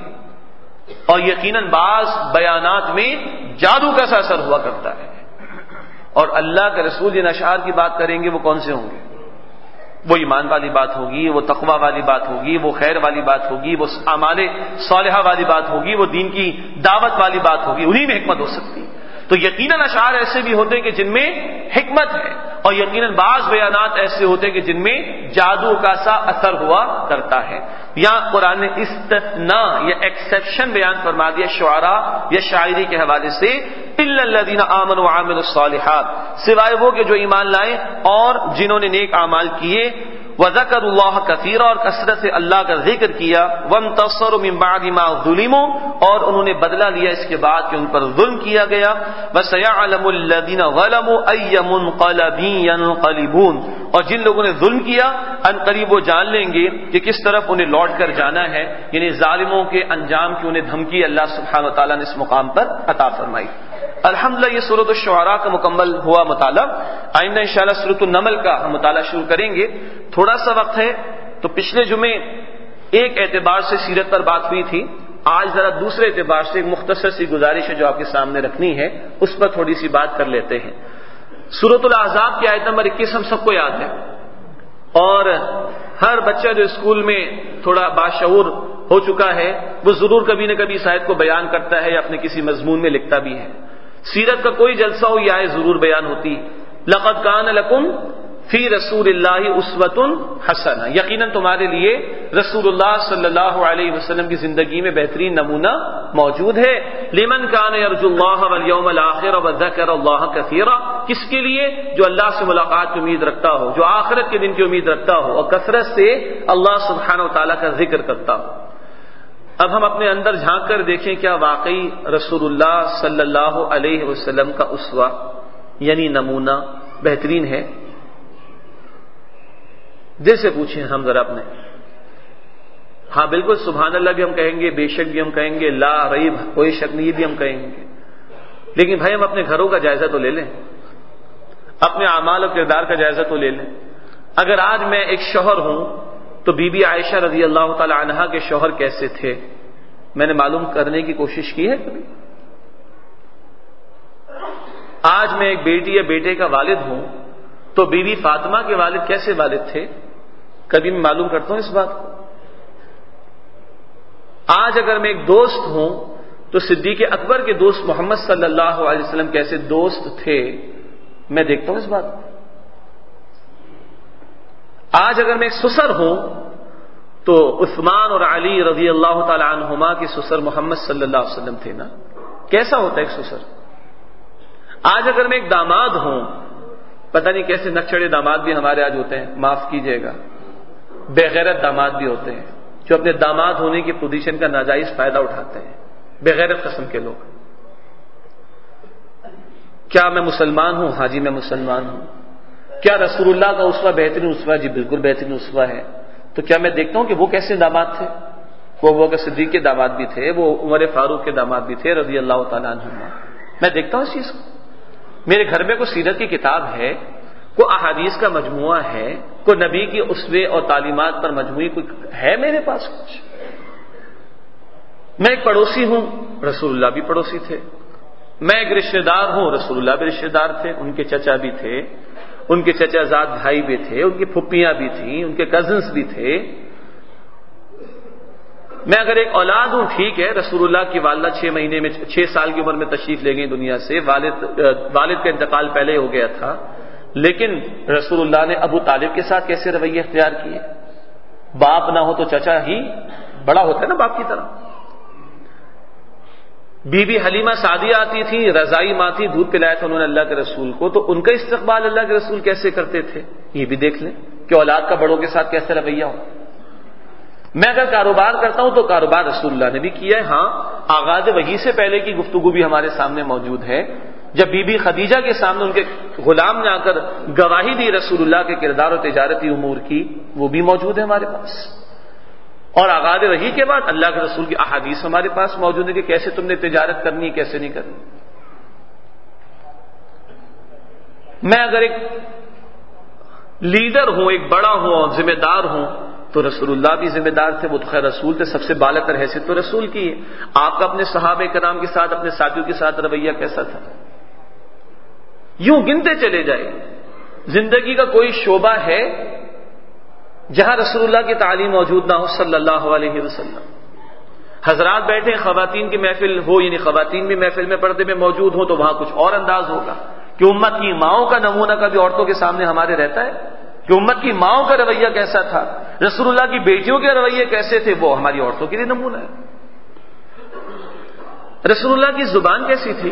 اور یقیناً بعض بیانات میں جادو کا اثر ہوا کرتا ہے۔ اور اللہ کے رسول جن اشعار کی بات کریں گے وہ کون سے ہوں گے؟ وہ ایمان والی بات ہوگی، وہ تقوی والی بات ہوگی، وہ خیر والی بات ہوگی، وہ اعمال صالحہ والی بات ہوگی، وہ دین کی دعوت والی بات ہوگی، انہی میں حکمت ہو سکتی۔ تو یقیناً اشعار ایسے بھی ہوتے ہیں کہ جن میں حکمت ہے، اور یقیناً بعض بیانات ایسے ہوتے ہیں کہ جن میں جادو کا سا اثر ہوا کرتا ہے۔ یہاں قرآن نے استثناء یا ایکسیپشن بیان فرما دیا شعراء یا شاعری کے حوالے سے، الا الذین آمنوا وعملوا الصالحات، سوائے وہ کہ جو ایمان لائے اور جنہوں نے نیک اعمال کیے، وذکر اللہ کثیرا، اور کثرت سے اللہ کا ذکر کیا، وانتصروا من بعد ما ظلموا، اور انہوں نے بدلہ لیا اس کے بعد کہ ان پر ظلم کیا گیا، وسيعلم الذین ظلموا ای منقلب ينقلبون، اور جن لوگوں نے ظلم کیا ان قریب وہ جان لیں گے کہ کس طرف انہیں لوٹ کر جانا ہے، یعنی ظالموں کے انجام کی انہیں دھمکی اللہ سبحانہ و تعالیٰ نے اس مقام پر عطا فرمائی۔ الحمدللہ یہ سورۃ الشعراء کا مکمل ہوا مطالعہ۔ آئندہ انشاءاللہ سورۃ النمل کا ہم مطالعہ شروع کریں گے۔ تھوڑا سا وقت ہے تو پچھلے جمعے ایک اعتبار سے سیرت پر بات ہوئی تھی، آج ذرا دوسرے اعتبار سے ایک مختصر سی گزارش ہے جو آپ کے سامنے رکھنی ہے، اس پر تھوڑی سی بات کر لیتے ہیں۔ سورۃ الاحزاب کی آیت نمبر اکیس ہم سب کو یاد ہے، اور ہر بچہ جو اسکول میں تھوڑا باشعور ہو چکا ہے وہ ضرور کبھی نہ کبھی اس آیت کو بیان کرتا ہے یا اپنے کسی مضمون میں لکھتا بھی ہے۔ سیرت کا کوئی جلسہ ہو یہ آیت ضرور بیان ہوتی، لقد کان لکم فی رسول اللہ اسوۃ حسنہ، یقیناً تمہارے لیے رسول اللہ صلی اللہ علیہ وسلم کی زندگی میں بہترین نمونہ موجود ہے۔ لمن کان یرجو اللہ والیوم الآخر وذکر اللہ کثیرا، کس کے لیے؟ جو اللہ سے ملاقات کی امید رکھتا ہو، جو آخرت کے دن کی امید رکھتا ہو اور کثرت سے اللہ سبحانہ و تعالیٰ کا ذکر کرتا ہو۔ اب ہم اپنے اندر جھانک کر دیکھیں کیا واقعی رسول اللہ صلی اللہ علیہ وسلم کا اسوہ یعنی نمونہ بہترین ہے؟ دل سے پوچھیں ہم ذرا اپنے۔ ہاں بالکل سبحان اللہ بھی ہم کہیں گے، بے شک بھی ہم کہیں گے، لا ریب کوئی شک نہیں بھی ہم کہیں گے، لیکن بھائی ہم اپنے گھروں کا جائزہ تو لے لیں، اپنے اعمال و کردار کا جائزہ تو لے لیں۔ اگر آج میں ایک شوہر ہوں تو بی بی عائشہ رضی اللہ تعالی عنہا کے شوہر کیسے تھے میں نے معلوم کرنے کی کوشش کی ہے کبھی؟ آج میں ایک بیٹی یا بیٹے کا والد ہوں تو بی بی فاطمہ کے والد کیسے والد تھے کبھی میں معلوم کرتا ہوں اس بات کو؟ آج اگر میں ایک دوست ہوں تو صدیق اکبر کے دوست محمد صلی اللہ علیہ وسلم کیسے دوست تھے میں دیکھتا ہوں اس بات کو۔ آج اگر میں ایک سسر ہوں تو عثمان اور علی رضی اللہ تعالی عنہما کے سسر محمد صلی اللہ علیہ وسلم تھے نا. کیسا ہوتا ہے ایک سسر؟ آج اگر میں ایک داماد ہوں، پتہ نہیں کیسے نکچڑے داماد بھی ہمارے آج ہوتے ہیں، معاف کیجئے گا، بے غیرت داماد بھی ہوتے ہیں جو اپنے داماد ہونے کی پوزیشن کا ناجائز فائدہ اٹھاتے ہیں، بے غیرت قسم کے لوگ. کیا میں مسلمان ہوں؟ ہاں جی میں مسلمان ہوں. کیا رسول اللہ کا اسوہ بہترین اسوہ؟ جی بالکل بہترین اسوہ ہے. تو کیا میں دیکھتا ہوں کہ وہ کیسے داماد تھے؟ وہ ابو بکر صدیق کے داماد بھی تھے، وہ عمر فاروق کے داماد بھی تھے رضی اللہ تعالیٰ عنہما. میں دیکھتا ہوں اس چیز کو. میرے گھر میں کوئی سیرت کی کتاب ہے، کوئی احادیث کا مجموعہ ہے، کوئی نبی کی اسوے اور تعلیمات پر مجموعی کوئی ہے میرے پاس کچھ؟ میں ایک پڑوسی ہوں، رسول اللہ بھی پڑوسی تھے. میں ایک رشتہ دار ہوں، رسول اللہ بھی رشتہ دار تھے، ان کے چچا بھی تھے، ان کے چچا زاد بھائی بھی تھے، ان کی پھپھیاں بھی تھیں، ان کے کزنس بھی تھے. میں اگر ایک اولاد ہوں ٹھیک ہے، رسول اللہ کی والدہ چھ مہینے میں چھ سال کی عمر میں تشریف لے گئی دنیا سے، والد والد کا انتقال پہلے ہو گیا تھا، لیکن رسول اللہ نے ابو طالب کے ساتھ کیسے رویے اختیار کیے؟ باپ نہ ہو تو چچا ہی بڑا ہوتا ہے نا باپ کی طرح. بی بی حلیمہ سعدیہ آتی تھی، رضائی ماں تھی، دودھ پلایا تھا انہوں نے اللہ کے رسول کو، تو ان کا استقبال اللہ کے رسول کیسے کرتے تھے یہ بھی دیکھ لیں کہ اولاد کا بڑوں کے ساتھ کیسے رویہ ہو. میں اگر کاروبار کرتا ہوں تو کاروبار رسول اللہ نے بھی کیا ہے. ہاں آغاز وحی سے پہلے کی گفتگو بھی ہمارے سامنے موجود ہے، جب بی بی خدیجہ کے سامنے ان کے غلام نے آ کر گواہی دی رسول اللہ کے کردار اور تجارتی امور کی، وہ بھی موجود ہے ہمارے پاس. اور آغاز وحی کے بعد اللہ کے رسول کی احادیث ہمارے پاس موجود ہے کہ کیسے تم نے تجارت کرنی ہے، کیسے نہیں کرنی. میں اگر ایک لیڈر ہوں، ایک بڑا ہوں اور ذمہ دار ہوں تو رسول اللہ بھی ذمہ دار تھے، وہ تو خیر رسول تھے، سب سے بالا تر حیثیت تو رسول کی ہے. آپ کا اپنے صحابہ کرام کے ساتھ، اپنے ساتھیوں کے ساتھ رویہ کیسا تھا؟ یوں گنتے چلے جائے. زندگی کا کوئی شعبہ ہے جہاں رسول اللہ کی تعلیم موجود نہ ہو صلی اللہ علیہ وسلم. حضرات بیٹھے خواتین کی محفل ہو، یعنی خواتین بھی محفل میں پردے میں موجود ہوں تو وہاں کچھ اور انداز ہوگا کہ امت کی ماؤں کا نمونہ کبھی عورتوں کے سامنے ہمارے رہتا ہے کہ امت کی ماؤں کا رویہ کیسا تھا، رسول اللہ کی بیٹیوں کے رویے کیسے تھے، وہ ہماری عورتوں کے لیے نمونہ ہے. رسول اللہ کی زبان کیسی تھی،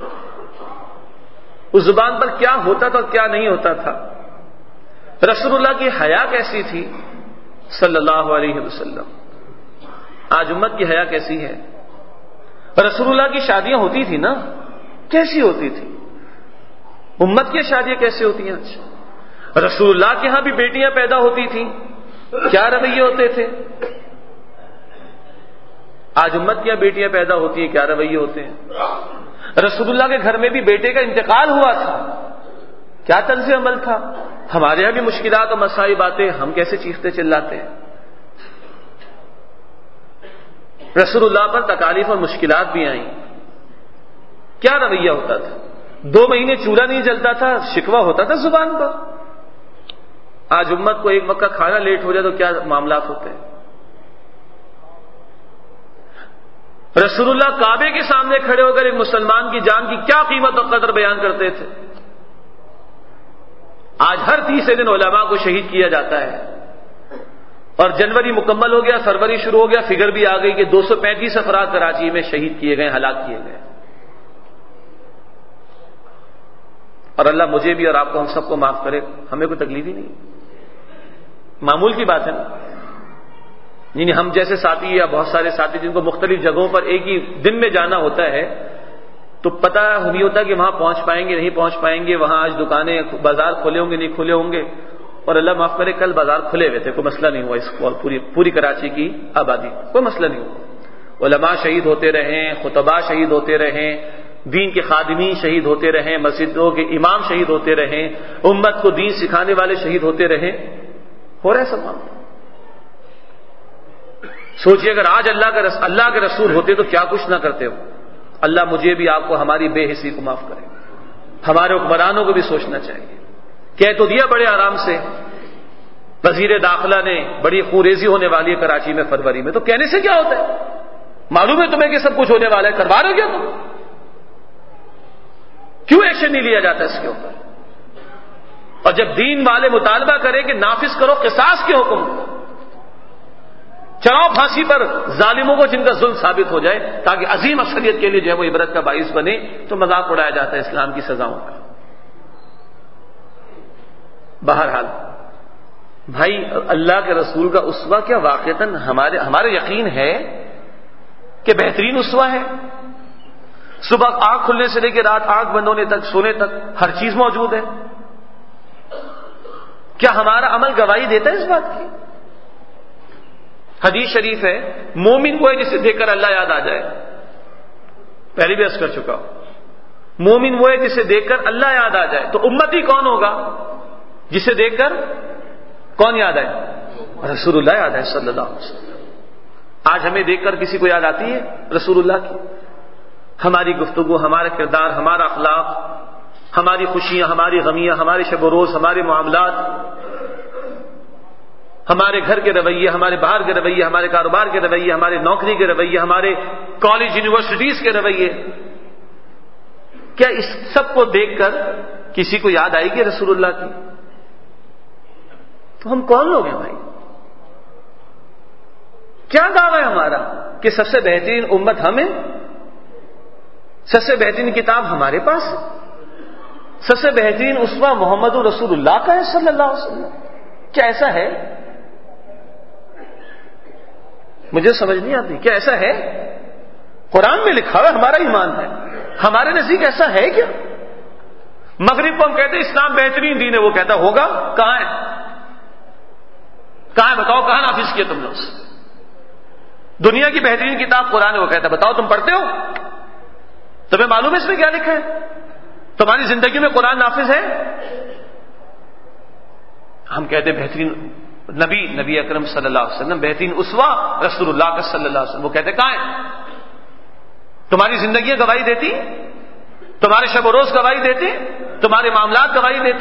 اس زبان پر کیا ہوتا تھا کیا نہیں ہوتا تھا. رسول اللہ کی حیا کیسی تھی صلی اللہ علیہ وسلم. آج امت کی حیا کیسی ہے؟ رسول اللہ کی شادیاں ہوتی تھی نا، کیسی ہوتی تھی؟ امت کی شادیاں کیسی ہوتی ہیں آج؟ رسول اللہ کے ہاں بھی بیٹیاں پیدا ہوتی تھیں، کیا رویے ہوتے تھے؟ آج امت کی بیٹیاں پیدا ہوتی ہیں، کیا رویے ہوتے ہیں؟ رسول اللہ کے گھر میں بھی بیٹے کا انتقال ہوا تھا، کیا طرز عمل تھا؟ ہمارے یہاں بھی مشکلات اور مصائب آتے ہیں، ہم کیسے چیختے چلاتے ہیں؟ رسول اللہ پر تکالیف اور مشکلات بھی آئیں، کیا رویہ ہوتا تھا؟ دو مہینے چولہا نہیں جلتا تھا، شکوہ ہوتا تھا زبان پر. آج امت کو ایک وقت کا کھانا لیٹ ہو جائے تو کیا معاملات ہوتے ہیں؟ رسول اللہ کعبے کے سامنے کھڑے ہو کر ایک مسلمان کی جان کی کیا قیمت اور قدر بیان کرتے تھے. آج ہر تیسرے دن علماء کو شہید کیا جاتا ہے، اور جنوری مکمل ہو گیا، فروری شروع ہو گیا، فگر بھی آ گئی کہ دو سو پینتیس افراد کراچی میں شہید کیے گئے، ہلاک کیے گئے. اور اللہ مجھے بھی اور آپ کو ہم سب کو معاف کرے، ہمیں کوئی تکلیف ہی نہیں، معمول کی بات ہے نا. یعنی ہم جیسے ساتھی یا بہت سارے ساتھی جن کو مختلف جگہوں پر ایک ہی دن میں جانا ہوتا ہے تو پتہ نہیں ہوتا کہ وہاں پہنچ پائیں گے نہیں پہنچ پائیں گے، وہاں آج دکانیں بازار کھلے ہوں گے نہیں کھلے ہوں گے. اور اللہ معاف کرے کل بازار کھلے ہوئے تھے، کوئی مسئلہ نہیں ہوا، اس پوری پوری کراچی کی آبادی کوئی مسئلہ نہیں ہوا. علماء شہید ہوتے رہیں، خطباء شہید ہوتے رہیں، دین کے خادمین شہید ہوتے رہیں، مسجدوں کے امام شہید ہوتے رہیں، امت کو دین سکھانے والے شہید ہوتے رہیں. ہو رہا ہے سب معاملہ. سوچئے اگر آج اللہ کا رس اللہ کے رسول ہوتے تو کیا کچھ نہ کرتے ہو. اللہ مجھے بھی آپ کو ہماری بے حسی کو معاف کرے. ہمارے حکمرانوں کو بھی سوچنا چاہیے. کہہ تو دیا بڑے آرام سے، وزیر داخلہ نے بڑی خوریزی ہونے والی ہے کراچی میں فروری میں، تو کہنے سے کیا ہوتا ہے؟ معلوم ہے تمہیں کہ سب کچھ ہونے والا ہے، کروا رہے ہو کیا تم؟ کیوں ایکشن نہیں لیا جاتا اس کے اوپر؟ اور جب دین والے مطالبہ کرے کہ نافذ کرو قصاص کے حکم کو، چڑھاؤ پھانسی پر ظالموں کو جن کا ظلم ثابت ہو جائے تاکہ عظیم اکثریت کے لیے جو ہے وہ عبرت کا باعث بنے، تو مذاق اڑایا جاتا ہے اسلام کی سزاؤں کا۔ بہرحال بھائی اللہ کے رسول کا اسوہ کیا واقعتاً ہمارے ہمارے یقین ہے کہ بہترین اسوہ ہے؟ صبح آنکھ کھلنے سے لے کے رات آنکھ بند ہونے تک، سونے تک ہر چیز موجود ہے۔ کیا ہمارا عمل گواہی دیتا ہے اس بات کی؟ حدیث شریف ہے مومن وہ ہے جسے دیکھ کر اللہ یاد آ جائے، پہلے بھی عرض کر چکا ہوں، مومن وہ ہے جسے دیکھ کر اللہ یاد آ جائے۔ تو امتی کون ہوگا جسے دیکھ کر کون یاد آئے؟ رسول اللہ یاد آئے صلی اللہ علیہ وسلم۔ آج ہمیں دیکھ کر کسی کو یاد آتی ہے رسول اللہ کی؟ ہماری گفتگو، ہمارا کردار، ہمارا اخلاق، ہماری خوشیاں، ہماری غمیاں، ہمارے شب و روز، ہمارے معاملات، ہمارے گھر کے رویے، ہمارے باہر کے رویے، ہمارے کاروبار کے رویے، ہمارے نوکری کے رویے، ہمارے کالج یونیورسٹیز کے رویے، کیا اس سب کو دیکھ کر کسی کو یاد آئے گی رسول اللہ کی؟ تو ہم کون لوگ ہیں بھائی؟ کیا دعویٰ ہے ہمارا کہ سب سے بہترین امت ہمیں، سب سے بہترین کتاب ہمارے پاس ہے، سب سے بہترین اسوہ محمد رسول اللہ کا ہے صلی اللہ علیہ وسلم؟ کیا ایسا ہے؟ مجھے سمجھ نہیں آتی، کیا ایسا ہے؟ قرآن میں لکھا ہوا ہمارا ایمان ہے، ہمارے نزدیک ایسا ہے کیا؟ مغرب کو ہم کہتے ہیں اسلام بہترین دین ہے، وہ کہتا ہوگا کہاں ہے؟ کہاں ہے بتاؤ، کہاں نافذ کیا تم نے اس؟ دنیا کی بہترین کتاب قرآن ہے، وہ کہتا ہے بتاؤ تم پڑھتے ہو؟ تمہیں معلوم ہے اس میں کیا لکھا ہے؟ تمہاری زندگی میں قرآن نافذ ہے؟ ہم کہتے ہیں بہترین نبی نبی اکرم صلی اللہ علیہ وسلم، بہترین اسوہ رسول اللہ کا صلی اللہ علیہ وسلم، وہ کہتے کہاں ہے؟ تمہاری زندگیاں گواہی دیتی؟ تمہارے شب و روز گواہی دیتے؟ تمہارے معاملات گواہی دیتے؟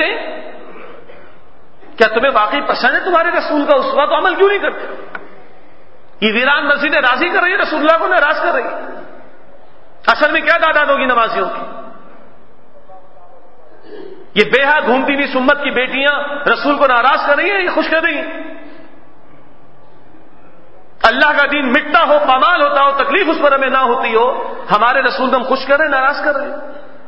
کیا تمہیں واقعی پسند ہے تمہارے رسول کا اسوہ؟ تو عمل کیوں نہیں کرتے؟ یہ ویران مسجدیں راضی کر رہی ہے، رسول اللہ کو ناراض کر رہی ہے۔ اصل میں کیا تعداد ہوگی نمازیوں کی؟ یہ بے حد گھومتی ہوئی سمت کی بیٹیاں رسول کو ناراض کر رہی ہیں، یہ خوش کر رہی ہیں؟ اللہ کا دین مٹتا ہو، پامال ہوتا ہو، تکلیف اس پر ہمیں نہ ہوتی ہو، ہمارے رسول کو ہم خوش کر رہے ہیں، ناراض کر رہے ہیں؟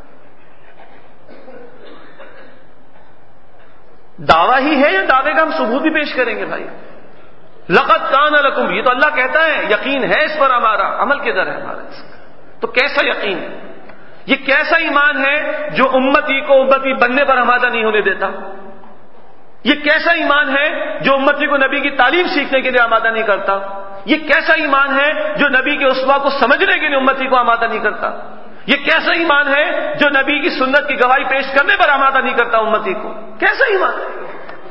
دعویٰ ہی ہے یا دعوے کا ہم ثبوت بھی پیش کریں گے بھائی؟ لقد کان لکم، یہ تو اللہ کہتا ہے یقین ہے اس پر ہمارا، عمل کدھر ہے ہمارا اس کا؟ تو کیسا یقین ہے؟ یہ کیسا ایمان ہے جو امتی کو امتی بننے پر آمادہ نہیں ہونے دیتا؟ یہ کیسا ایمان ہے جو امتی کو نبی کی تعلیم سیکھنے کے لیے آمادہ نہیں کرتا؟ یہ کیسا ایمان ہے جو نبی کے اسوہ کو سمجھنے کے لیے امتی کو آمادہ نہیں کرتا؟ یہ کیسا ایمان ہے جو نبی کی سنت کی گواہی پیش کرنے پر آمادہ نہیں کرتا امتی کو؟ کیسا ایمان ہے؟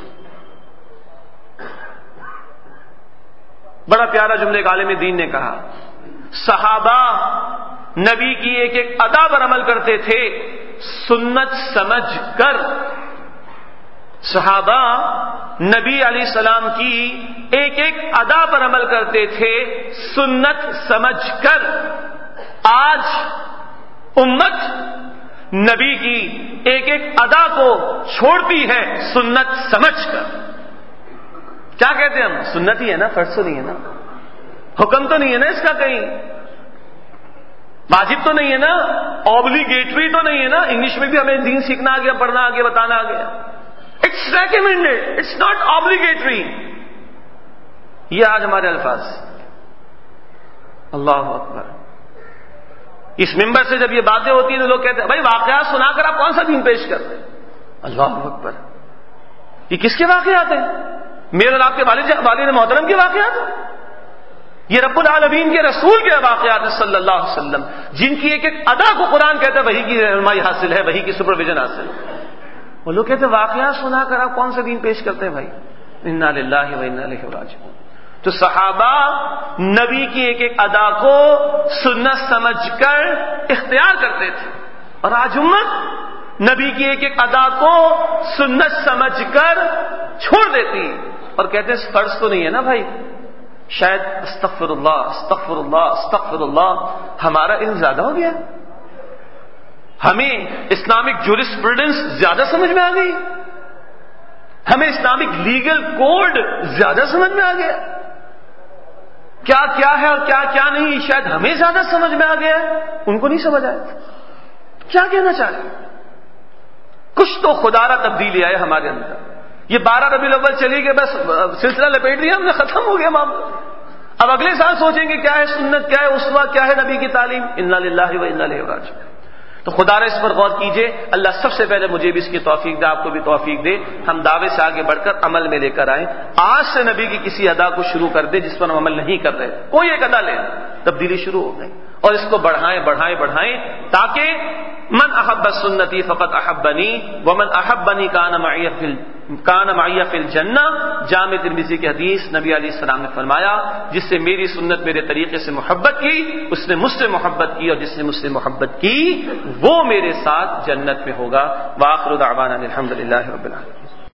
بڑا پیارا جملہ ایک عالم دین نے کہا، صحابہ نبی کی ایک ایک ادا پر عمل کرتے تھے سنت سمجھ کر۔ صحابہ نبی علیہ السلام کی ایک ایک ادا پر عمل کرتے تھے سنت سمجھ کر۔ آج امت نبی کی ایک ایک ادا کو چھوڑتی ہے سنت سمجھ کر۔ کیا کہتے ہیں ہم؟ سنت ہی ہے نا، فرض تو نہیں ہے نا، حکم تو نہیں ہے نا اس کا، کہیں واجب تو نہیں ہے نا، اوبلیگیٹری تو نہیں ہے نا، انگلش میں بھی ہمیں دین سیکھنا آ گیا، پڑھنا آ گیا، بتانا آ گیا۔ It's recommended, it's not obligatory. یہ آج ہمارے الفاظ۔ اللہ اکبر۔ اس ممبر سے جب یہ باتیں ہوتی ہیں تو لوگ کہتے ہیں بھائی واقعات سنا کر آپ کون سا دین پیش کرتے ہیں؟ اللہ اکبر۔ یہ کس کے واقعات ہیں؟ میرے اور آپ کے والد والد محترم کے واقعات ہیں؟ یہ رب العالمین کے رسول کے واقعات ہیں صلی اللہ علیہ وسلم، جن کی ایک ایک ادا کو قرآن کہتا ہے وحی کی رہنمائی حاصل ہے، وحی کی سپرویژن حاصل ہے۔ وہ لوگ کہتے ہیں واقعات سنا کر آپ کون سا دین پیش کرتے ہیں بھائی؟ انا للہ و انا الیہ راجعون۔ تو صحابہ نبی کی ایک ایک ادا کو سنت سمجھ کر اختیار کرتے تھے، اور آج امت نبی کی ایک ایک ادا کو سنت سمجھ کر چھوڑ دیتی اور کہتے ہیں فرض تو نہیں ہے نا بھائی، شاید استغفر اللہ استغفر اللہ استغفر اللہ، ہمارا علم زیادہ ہو گیا، ہمیں اسلامک جورسپروڈنس زیادہ سمجھ میں آ گئی، ہمیں اسلامک لیگل کوڈ زیادہ سمجھ میں آ گیا، کیا کیا ہے اور کیا کیا نہیں شاید ہمیں زیادہ سمجھ میں آ گیا ہے، ان کو نہیں سمجھ آیا۔ کیا کہنا چاہ رہے ہیں؟ کچھ تو خدا را تبدیلی آئے ہمارے اندر۔ یہ بارہ ربیع الاول چلی گئی، بس سلسلہ لپیٹ دیا ہم نے، ختم ہو گیا معاملہ۔ اب اگلے سال سوچیں گے کیا ہے سنت، کیا ہے اسوہ، کیا ہے نبی کی تعلیم۔ انا للہ و انا الیہ راجعون۔ تو خدا را اس پر غور کیجئے، اللہ سب سے پہلے مجھے بھی اس کی توفیق دے، آپ کو بھی توفیق دے، ہم دعوے سے آگے بڑھ کر عمل میں لے کر آئیں۔ آج سے نبی کی کسی ادا کو شروع کر دے جس پر ہم عمل نہیں کر رہے، کوئی ایک ادا لیں، تبدیلی شروع ہو گئی، اور اس کو بڑھائیں بڑھائیں بڑھائیں، تاکہ من احب سنتی فقط احبنی ومن احبنی کان معی فی کان معی فی الجنہ۔ جامع ترمذی کی حدیث، نبی علیہ السلام نے فرمایا جس سے میری سنت میرے طریقے سے محبت کی اس نے مجھ سے محبت کی، اور جس نے مجھ سے محبت کی وہ میرے ساتھ جنت میں ہوگا۔ وآخر دعوانا الحمد للہ رب العالمین۔